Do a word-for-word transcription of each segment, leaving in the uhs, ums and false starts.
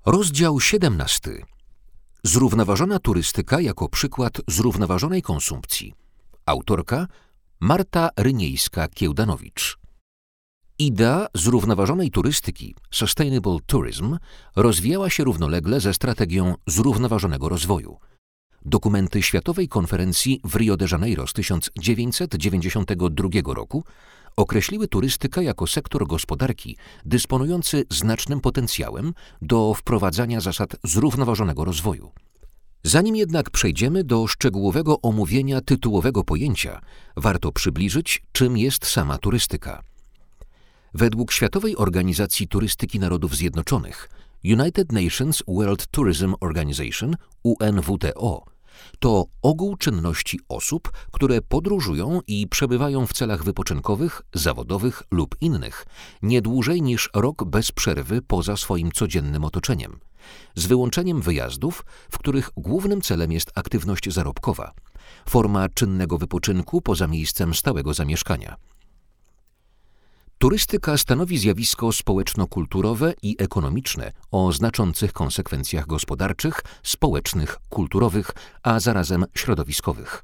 Rozdział siedemnasty. Zrównoważona turystyka jako przykład zrównoważonej konsumpcji. Autorka Marta Ryniejska-Kiełdanowicz. Idea zrównoważonej turystyki, sustainable tourism, rozwijała się równolegle ze strategią zrównoważonego rozwoju. Dokumenty Światowej Konferencji w Rio de Janeiro z tysiąc dziewięćset dziewięćdziesiątego drugiego roku określiły turystykę jako sektor gospodarki dysponujący znacznym potencjałem do wprowadzania zasad zrównoważonego rozwoju. Zanim jednak przejdziemy do szczegółowego omówienia tytułowego pojęcia, warto przybliżyć, czym jest sama turystyka. Według Światowej Organizacji Turystyki Narodów Zjednoczonych United Nations World Tourism Organization U N W T O to ogół czynności osób, które podróżują i przebywają w celach wypoczynkowych, zawodowych lub innych nie dłużej niż rok bez przerwy poza swoim codziennym otoczeniem, z wyłączeniem wyjazdów, w których głównym celem jest aktywność zarobkowa, forma czynnego wypoczynku poza miejscem stałego zamieszkania. Turystyka stanowi zjawisko społeczno-kulturowe i ekonomiczne o znaczących konsekwencjach gospodarczych, społecznych, kulturowych, a zarazem środowiskowych.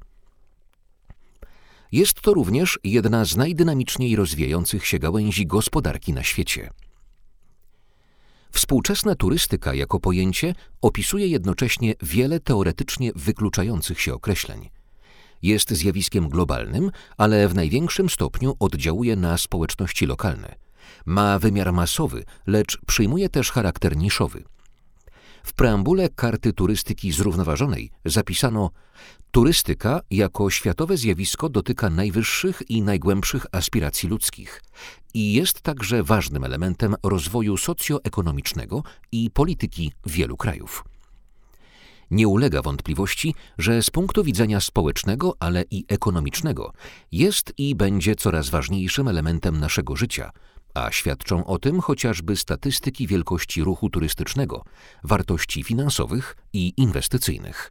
Jest to również jedna z najdynamiczniej rozwijających się gałęzi gospodarki na świecie. Współczesna turystyka jako pojęcie opisuje jednocześnie wiele teoretycznie wykluczających się określeń. Jest zjawiskiem globalnym, ale w największym stopniu oddziałuje na społeczności lokalne. Ma wymiar masowy, lecz przyjmuje też charakter niszowy. W preambule Karty Turystyki Zrównoważonej zapisano: turystyka jako światowe zjawisko dotyka najwyższych i najgłębszych aspiracji ludzkich i jest także ważnym elementem rozwoju socjoekonomicznego i polityki wielu krajów. Nie ulega wątpliwości, że z punktu widzenia społecznego, ale i ekonomicznego jest i będzie coraz ważniejszym elementem naszego życia, a świadczą o tym chociażby statystyki wielkości ruchu turystycznego, wartości finansowych i inwestycyjnych.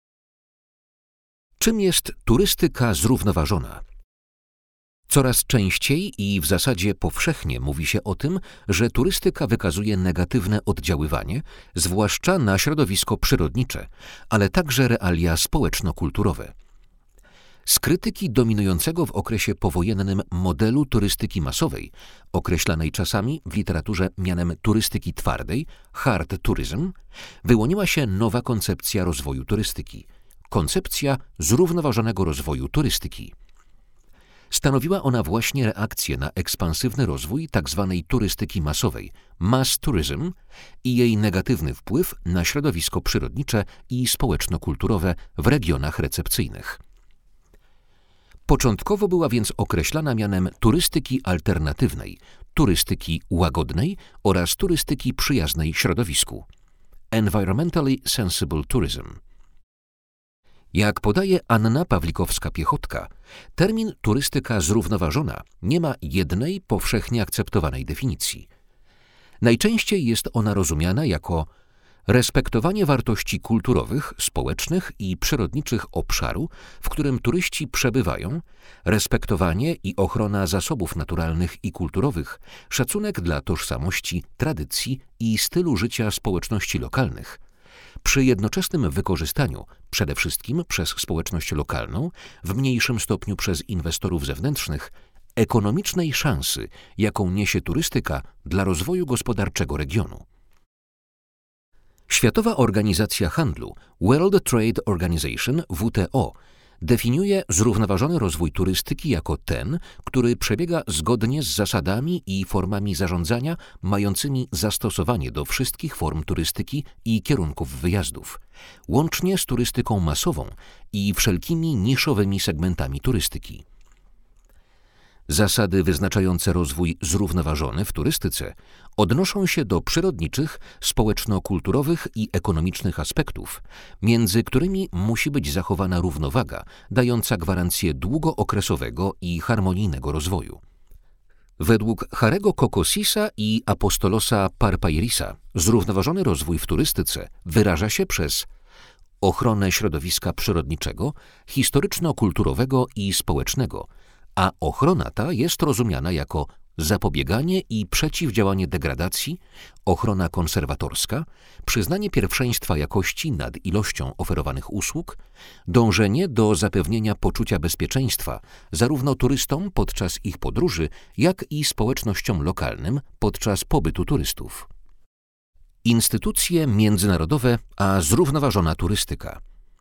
Czym jest turystyka zrównoważona? Coraz częściej i w zasadzie powszechnie mówi się o tym, że turystyka wykazuje negatywne oddziaływanie, zwłaszcza na środowisko przyrodnicze, ale także realia społeczno-kulturowe. Z krytyki dominującego w okresie powojennym modelu turystyki masowej, określanej czasami w literaturze mianem turystyki twardej, hard tourism, wyłoniła się nowa koncepcja rozwoju turystyki, koncepcja zrównoważonego rozwoju turystyki. Stanowiła ona właśnie reakcję na ekspansywny rozwój tzw. turystyki masowej, mass tourism, i jej negatywny wpływ na środowisko przyrodnicze i społeczno-kulturowe w regionach recepcyjnych. Początkowo była więc określana mianem turystyki alternatywnej, turystyki łagodnej oraz turystyki przyjaznej środowisku. Environmentally sensible tourism. Jak podaje Anna Pawlikowska-Piechotka, termin turystyka zrównoważona nie ma jednej powszechnie akceptowanej definicji. Najczęściej jest ona rozumiana jako respektowanie wartości kulturowych, społecznych i przyrodniczych obszaru, w którym turyści przebywają, respektowanie i ochrona zasobów naturalnych i kulturowych, szacunek dla tożsamości, tradycji i stylu życia społeczności lokalnych, przy jednoczesnym wykorzystaniu, przede wszystkim przez społeczność lokalną, w mniejszym stopniu przez inwestorów zewnętrznych, ekonomicznej szansy, jaką niesie turystyka dla rozwoju gospodarczego regionu. Światowa Organizacja Handlu, World Trade Organization W T O, definiuje zrównoważony rozwój turystyki jako ten, który przebiega zgodnie z zasadami i formami zarządzania mającymi zastosowanie do wszystkich form turystyki i kierunków wyjazdów, łącznie z turystyką masową i wszelkimi niszowymi segmentami turystyki. Zasady wyznaczające rozwój zrównoważony w turystyce odnoszą się do przyrodniczych, społeczno-kulturowych i ekonomicznych aspektów, między którymi musi być zachowana równowaga, dająca gwarancję długookresowego i harmonijnego rozwoju. Według Harego Kokosisa i Apostolosa Parpairisa zrównoważony rozwój w turystyce wyraża się przez ochronę środowiska przyrodniczego, historyczno-kulturowego i społecznego, a ochrona ta jest rozumiana jako zapobieganie i przeciwdziałanie degradacji, ochrona konserwatorska, przyznanie pierwszeństwa jakości nad ilością oferowanych usług, dążenie do zapewnienia poczucia bezpieczeństwa zarówno turystom podczas ich podróży, jak i społecznościom lokalnym podczas pobytu turystów. Instytucje międzynarodowe a zrównoważona turystyka.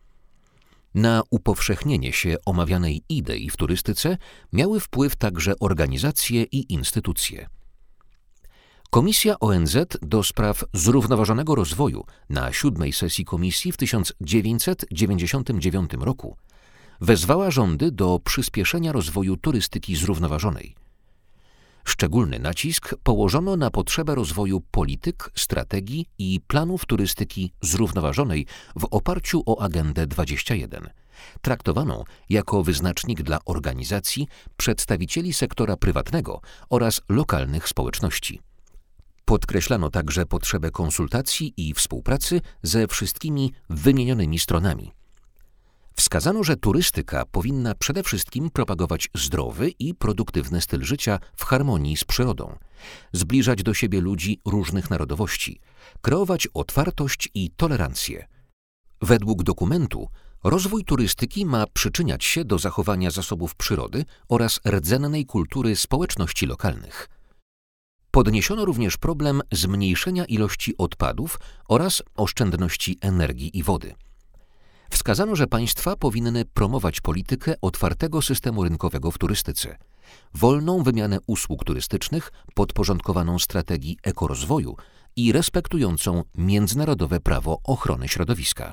Na upowszechnienie się omawianej idei w turystyce miały wpływ także organizacje i instytucje. Komisja O N Z do spraw zrównoważonego rozwoju na siódmej sesji komisji w tysiąc dziewięćset dziewięćdziesiątym dziewiątym roku wezwała rządy do przyspieszenia rozwoju turystyki zrównoważonej. Szczególny nacisk położono na potrzebę rozwoju polityk, strategii i planów turystyki zrównoważonej w oparciu o Agendę dwadzieścia jeden, traktowaną jako wyznacznik dla organizacji, przedstawicieli sektora prywatnego oraz lokalnych społeczności. Podkreślano także potrzebę konsultacji i współpracy ze wszystkimi wymienionymi stronami. Wskazano, że turystyka powinna przede wszystkim propagować zdrowy i produktywny styl życia w harmonii z przyrodą, zbliżać do siebie ludzi różnych narodowości, kreować otwartość i tolerancję. Według dokumentu rozwój turystyki ma przyczyniać się do zachowania zasobów przyrody oraz rdzennej kultury społeczności lokalnych. Podniesiono również problem zmniejszenia ilości odpadów oraz oszczędności energii i wody. Wskazano, że państwa powinny promować politykę otwartego systemu rynkowego w turystyce, wolną wymianę usług turystycznych podporządkowaną strategii ekorozwoju i respektującą międzynarodowe prawo ochrony środowiska.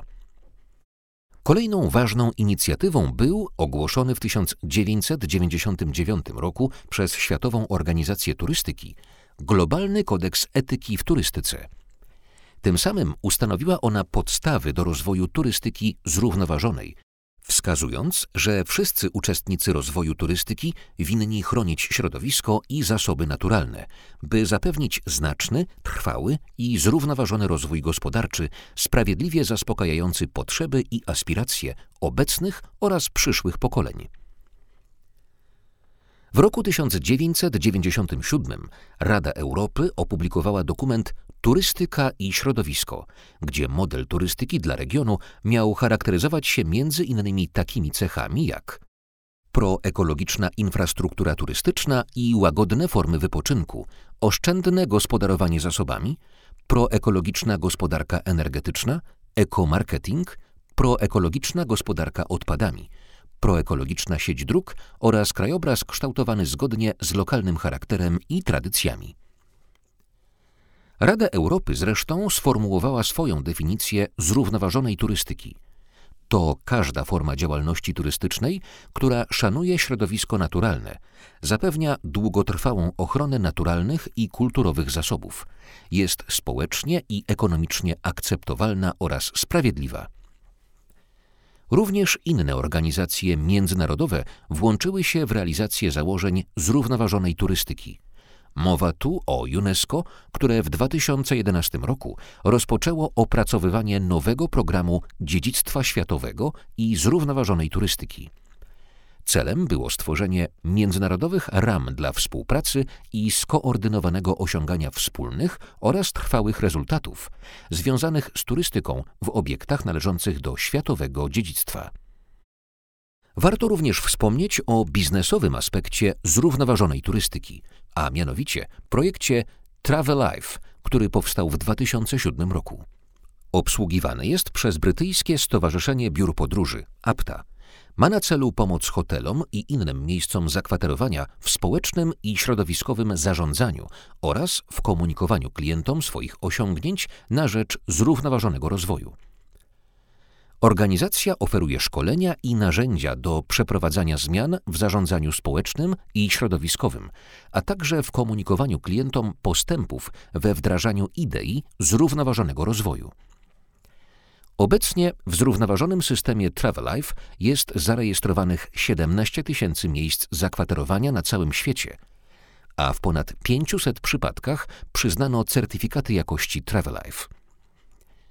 Kolejną ważną inicjatywą był ogłoszony w tysiąc dziewięćset dziewięćdziesiątym dziewiątym roku przez Światową Organizację Turystyki Globalny Kodeks Etyki w Turystyce. Tym samym ustanowiła ona podstawy do rozwoju turystyki zrównoważonej, wskazując, że wszyscy uczestnicy rozwoju turystyki winni chronić środowisko i zasoby naturalne, by zapewnić znaczny, trwały i zrównoważony rozwój gospodarczy, sprawiedliwie zaspokajający potrzeby i aspiracje obecnych oraz przyszłych pokoleń. W roku tysiąc dziewięćset dziewięćdziesiątym siódmym Rada Europy opublikowała dokument Turystyka i środowisko, gdzie model turystyki dla regionu miał charakteryzować się między innymi takimi cechami jak proekologiczna infrastruktura turystyczna i łagodne formy wypoczynku, oszczędne gospodarowanie zasobami, proekologiczna gospodarka energetyczna, ekomarketing, proekologiczna gospodarka odpadami, proekologiczna sieć dróg oraz krajobraz kształtowany zgodnie z lokalnym charakterem i tradycjami. Rada Europy zresztą sformułowała swoją definicję zrównoważonej turystyki. To każda forma działalności turystycznej, która szanuje środowisko naturalne, zapewnia długotrwałą ochronę naturalnych i kulturowych zasobów, jest społecznie i ekonomicznie akceptowalna oraz sprawiedliwa. Również inne organizacje międzynarodowe włączyły się w realizację założeń zrównoważonej turystyki. Mowa tu o UNESCO, które w dwa tysiące jedenastym roku rozpoczęło opracowywanie nowego programu dziedzictwa światowego i zrównoważonej turystyki. Celem było stworzenie międzynarodowych ram dla współpracy i skoordynowanego osiągania wspólnych oraz trwałych rezultatów związanych z turystyką w obiektach należących do światowego dziedzictwa. Warto również wspomnieć o biznesowym aspekcie zrównoważonej turystyki, a mianowicie projekcie Travelife, który powstał w dwa tysiące siódmym roku. Obsługiwany jest przez brytyjskie Stowarzyszenie Biur Podróży, A P T A. Ma na celu pomoc hotelom i innym miejscom zakwaterowania w społecznym i środowiskowym zarządzaniu oraz w komunikowaniu klientom swoich osiągnięć na rzecz zrównoważonego rozwoju. Organizacja oferuje szkolenia i narzędzia do przeprowadzania zmian w zarządzaniu społecznym i środowiskowym, a także w komunikowaniu klientom postępów we wdrażaniu idei zrównoważonego rozwoju. Obecnie w zrównoważonym systemie Travelife jest zarejestrowanych siedemnaście tysięcy miejsc zakwaterowania na całym świecie, a w ponad pięciuset przypadkach przyznano certyfikaty jakości Travelife.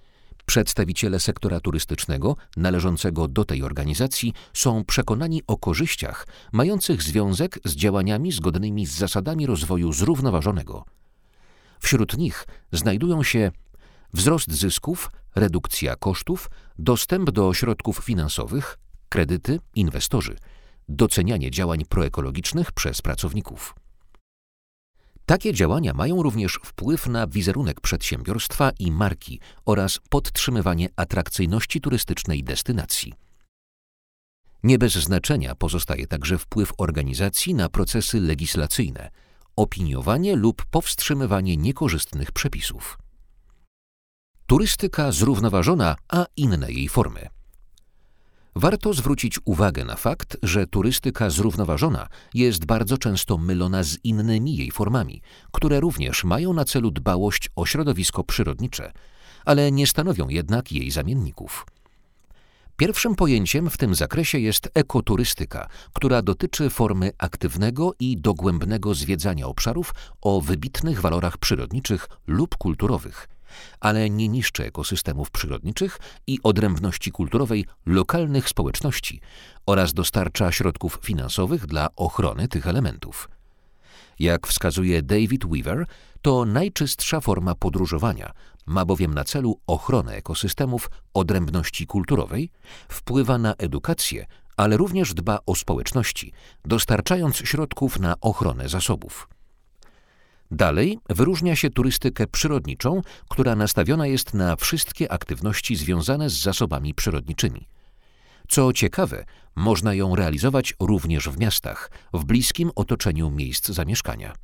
Przedstawiciele sektora turystycznego należącego do tej organizacji są przekonani o korzyściach mających związek z działaniami zgodnymi z zasadami rozwoju zrównoważonego. Wśród nich znajdują się wzrost zysków, redukcja kosztów, dostęp do środków finansowych, kredyty, inwestorzy, docenianie działań proekologicznych przez pracowników. Takie działania mają również wpływ na wizerunek przedsiębiorstwa i marki oraz podtrzymywanie atrakcyjności turystycznej destynacji. Nie bez znaczenia pozostaje także wpływ organizacji na procesy legislacyjne, opiniowanie lub powstrzymywanie niekorzystnych przepisów. Turystyka zrównoważona, a inne jej formy. Warto zwrócić uwagę na fakt, że turystyka zrównoważona jest bardzo często mylona z innymi jej formami, które również mają na celu dbałość o środowisko przyrodnicze, ale nie stanowią jednak jej zamienników. Pierwszym pojęciem w tym zakresie jest ekoturystyka, która dotyczy formy aktywnego i dogłębnego zwiedzania obszarów o wybitnych walorach przyrodniczych lub kulturowych, ale nie niszczy ekosystemów przyrodniczych i odrębności kulturowej lokalnych społeczności oraz dostarcza środków finansowych dla ochrony tych elementów. Jak wskazuje David Weaver, to najczystsza forma podróżowania, ma bowiem na celu ochronę ekosystemów odrębności kulturowej, wpływa na edukację, ale również dba o społeczności, dostarczając środków na ochronę zasobów. Dalej wyróżnia się turystykę przyrodniczą, która nastawiona jest na wszystkie aktywności związane z zasobami przyrodniczymi. Co ciekawe, można ją realizować również w miastach, w bliskim otoczeniu miejsc zamieszkania.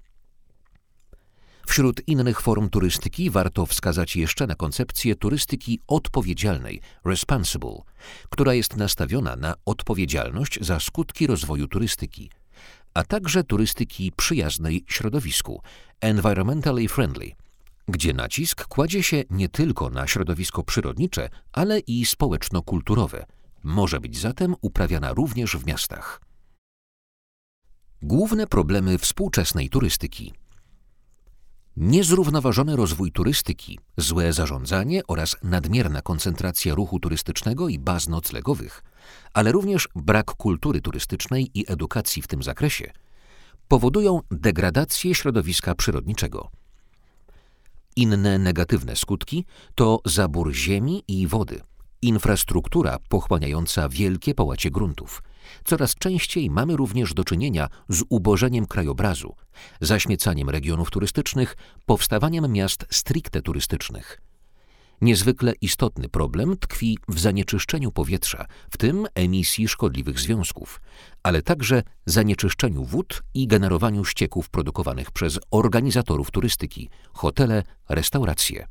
Wśród innych form turystyki warto wskazać jeszcze na koncepcję turystyki odpowiedzialnej, responsible, która jest nastawiona na odpowiedzialność za skutki rozwoju turystyki, a także turystyki przyjaznej środowisku, environmentally friendly, gdzie nacisk kładzie się nie tylko na środowisko przyrodnicze, ale i społeczno-kulturowe. Może być zatem uprawiana również w miastach. Główne problemy współczesnej turystyki. Niezrównoważony rozwój turystyki, złe zarządzanie oraz nadmierna koncentracja ruchu turystycznego i baz noclegowych, ale również brak kultury turystycznej i edukacji w tym zakresie, powodują degradację środowiska przyrodniczego. Inne negatywne skutki to zabór ziemi i wody, infrastruktura pochłaniająca wielkie połacie gruntów. Coraz częściej mamy również do czynienia z ubożeniem krajobrazu, zaśmiecaniem regionów turystycznych, powstawaniem miast stricte turystycznych. Niezwykle istotny problem tkwi w zanieczyszczeniu powietrza, w tym emisji szkodliwych związków, ale także zanieczyszczeniu wód i generowaniu ścieków produkowanych przez organizatorów turystyki, hotele, restauracje.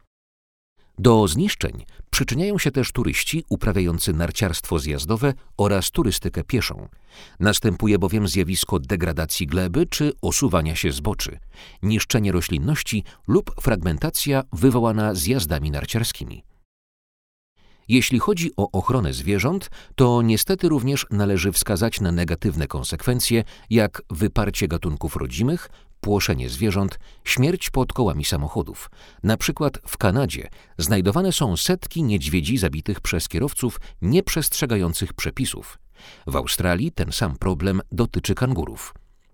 Do zniszczeń przyczyniają się też turyści uprawiający narciarstwo zjazdowe oraz turystykę pieszą. Następuje bowiem zjawisko degradacji gleby czy osuwania się zboczy, niszczenie roślinności lub fragmentacja wywołana zjazdami narciarskimi. Jeśli chodzi o ochronę zwierząt, to niestety również należy wskazać na negatywne konsekwencje, jak wyparcie gatunków rodzimych, płoszenie zwierząt, śmierć pod kołami samochodów. Na przykład w Kanadzie znajdowane są setki niedźwiedzi zabitych przez kierowców nieprzestrzegających przepisów. W Australii ten sam problem dotyczy kangurów.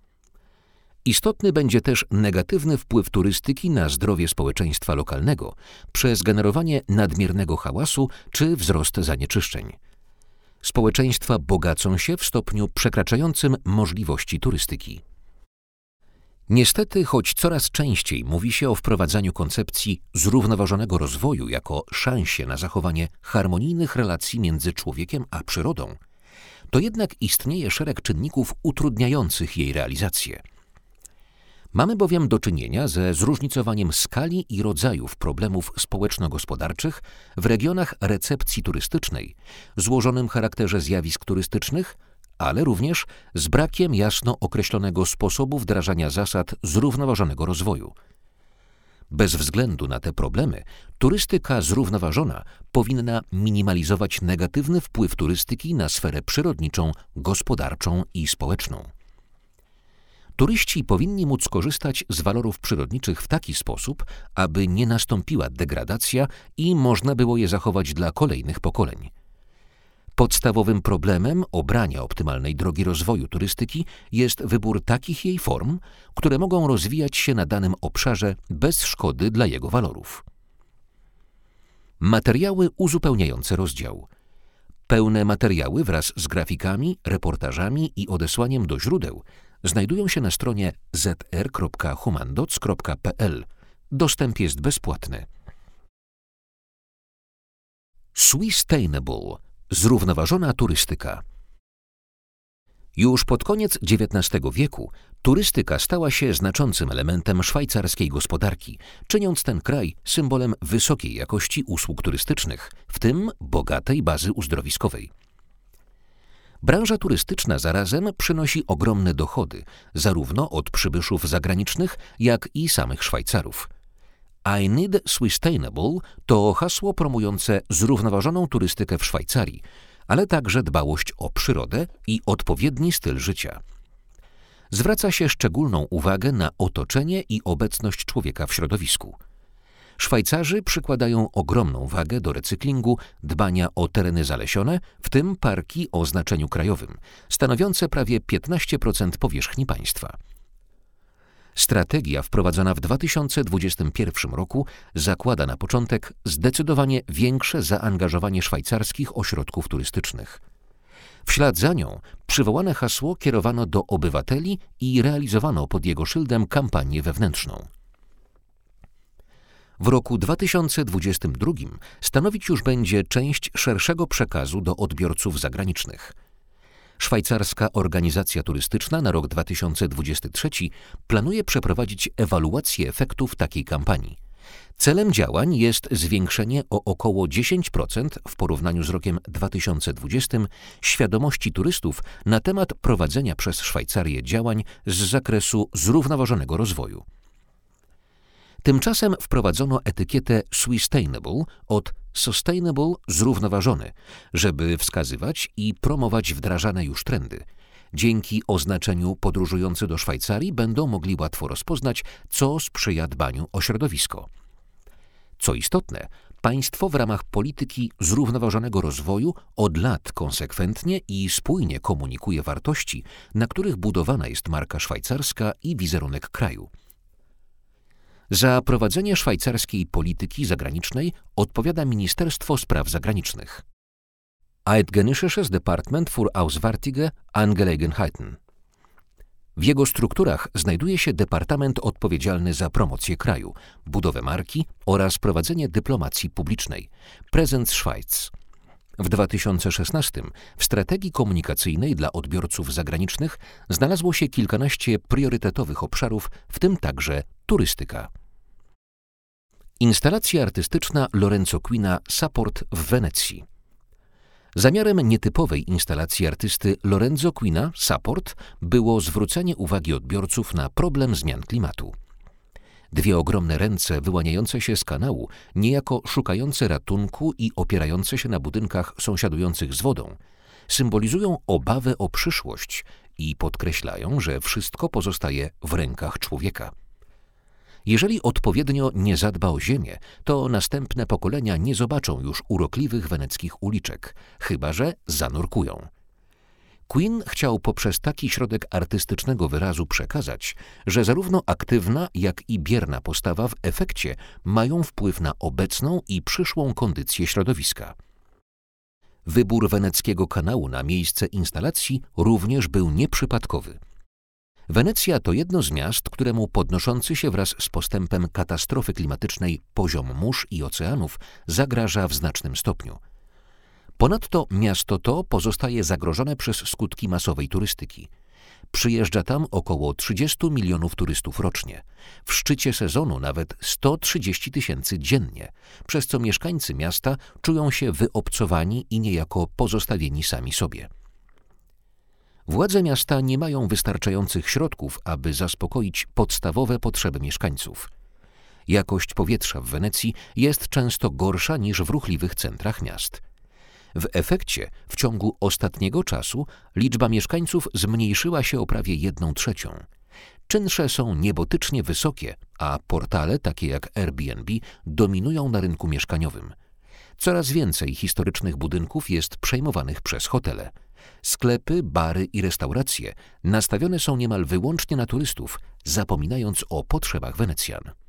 Istotny będzie też negatywny wpływ turystyki na zdrowie społeczeństwa lokalnego przez generowanie nadmiernego hałasu czy wzrost zanieczyszczeń. Społeczeństwa bogacą się w stopniu przekraczającym możliwości turystyki. Niestety, choć coraz częściej mówi się o wprowadzaniu koncepcji zrównoważonego rozwoju jako szansie na zachowanie harmonijnych relacji między człowiekiem a przyrodą, to jednak istnieje szereg czynników utrudniających jej realizację. Mamy bowiem do czynienia ze zróżnicowaniem skali i rodzajów problemów społeczno-gospodarczych w regionach recepcji turystycznej, złożonym charakterze zjawisk turystycznych, ale również z brakiem jasno określonego sposobu wdrażania zasad zrównoważonego rozwoju. Bez względu na te problemy, turystyka zrównoważona powinna minimalizować negatywny wpływ turystyki na sferę przyrodniczą, gospodarczą i społeczną. turyści powinni móc korzystać z walorów przyrodniczych w taki sposób, aby nie nastąpiła degradacja i można było je zachować dla kolejnych pokoleń. Podstawowym problemem obrania optymalnej drogi rozwoju turystyki jest wybór takich jej form, które mogą rozwijać się na danym obszarze bez szkody dla jego walorów. Materiały uzupełniające rozdział. Pełne materiały wraz z grafikami, reportażami i odesłaniem do źródeł znajdują się na stronie z r kropka humandoc kropka p l. Dostęp jest bezpłatny. Swistainable – zrównoważona turystyka. Już pod koniec dziewiętnastego wieku turystyka stała się znaczącym elementem szwajcarskiej gospodarki, czyniąc ten kraj symbolem wysokiej jakości usług turystycznych, w tym bogatej bazy uzdrowiskowej. Branża turystyczna zarazem przynosi ogromne dochody, zarówno od przybyszów zagranicznych, jak i samych Szwajcarów. I need Swistainable to hasło promujące zrównoważoną turystykę w Szwajcarii, ale także dbałość o przyrodę i odpowiedni styl życia. Zwraca się szczególną uwagę na otoczenie i obecność człowieka w środowisku. Szwajcarzy przykładają ogromną wagę do recyklingu, dbania o tereny zalesione, w tym parki o znaczeniu krajowym, stanowiące prawie piętnaście procent powierzchni państwa. Strategia wprowadzona w dwa tysiące dwudziestym pierwszym roku zakłada na początek zdecydowanie większe zaangażowanie szwajcarskich ośrodków turystycznych. W ślad za nią przywołane hasło kierowano do obywateli i realizowano pod jego szyldem kampanię wewnętrzną. W roku dwa tysiące dwudziestym drugim stanowić już będzie część szerszego przekazu do odbiorców zagranicznych. Szwajcarska Organizacja Turystyczna na rok dwa tysiące dwudziesty trzeci planuje przeprowadzić ewaluację efektów takiej kampanii. Celem działań jest zwiększenie o około dziesięć procent w porównaniu z rokiem dwa tysiące dwudziestym świadomości turystów na temat prowadzenia przez Szwajcarię działań z zakresu zrównoważonego rozwoju. Tymczasem wprowadzono etykietę Swistainable od Sustainable – zrównoważony, żeby wskazywać i promować wdrażane już trendy. Dzięki oznaczeniu podróżujący do Szwajcarii będą mogli łatwo rozpoznać, co sprzyja dbaniu o środowisko. Co istotne, państwo w ramach polityki zrównoważonego rozwoju od lat konsekwentnie i spójnie komunikuje wartości, na których budowana jest marka szwajcarska i wizerunek kraju. Za prowadzenie szwajcarskiej polityki zagranicznej odpowiada Ministerstwo Spraw Zagranicznych. Eidgenössisches Departement für Auswärtige Angelegenheiten. W jego strukturach znajduje się departament odpowiedzialny za promocję kraju, budowę marki oraz prowadzenie dyplomacji publicznej, Präsenz Schweiz. W dwa tysiące szesnastym w strategii komunikacyjnej dla odbiorców zagranicznych znalazło się kilkanaście priorytetowych obszarów, w tym także turystyka. Instalacja artystyczna Lorenzo Quina Support w Wenecji. Zamiarem nietypowej instalacji artysty Lorenzo Quina Support było zwrócenie uwagi odbiorców na problem zmian klimatu. Dwie ogromne ręce wyłaniające się z kanału, niejako szukające ratunku i opierające się na budynkach sąsiadujących z wodą, symbolizują obawę o przyszłość i podkreślają, że wszystko pozostaje w rękach człowieka. Jeżeli odpowiednio nie zadba o ziemię, to następne pokolenia nie zobaczą już urokliwych weneckich uliczek, chyba że zanurkują. Quinn chciał poprzez taki środek artystycznego wyrazu przekazać, że zarówno aktywna, jak i bierna postawa w efekcie mają wpływ na obecną i przyszłą kondycję środowiska. Wybór weneckiego kanału na miejsce instalacji również był nieprzypadkowy. Wenecja to jedno z miast, któremu podnoszący się wraz z postępem katastrofy klimatycznej poziom mórz i oceanów zagraża w znacznym stopniu. Ponadto miasto to pozostaje zagrożone przez skutki masowej turystyki. Przyjeżdża tam około trzydziestu milionów turystów rocznie, w szczycie sezonu nawet sto trzydzieści tysięcy dziennie, przez co mieszkańcy miasta czują się wyobcowani i niejako pozostawieni sami sobie. Władze miasta nie mają wystarczających środków, aby zaspokoić podstawowe potrzeby mieszkańców. Jakość powietrza w Wenecji jest często gorsza niż w ruchliwych centrach miast. W efekcie w ciągu ostatniego czasu liczba mieszkańców zmniejszyła się o prawie jedną trzecią. Czynsze są niebotycznie wysokie, a portale takie jak Airbnb dominują na rynku mieszkaniowym. Coraz więcej historycznych budynków jest przejmowanych przez hotele. Sklepy, bary i restauracje nastawione są niemal wyłącznie na turystów, zapominając o potrzebach Wenecjan.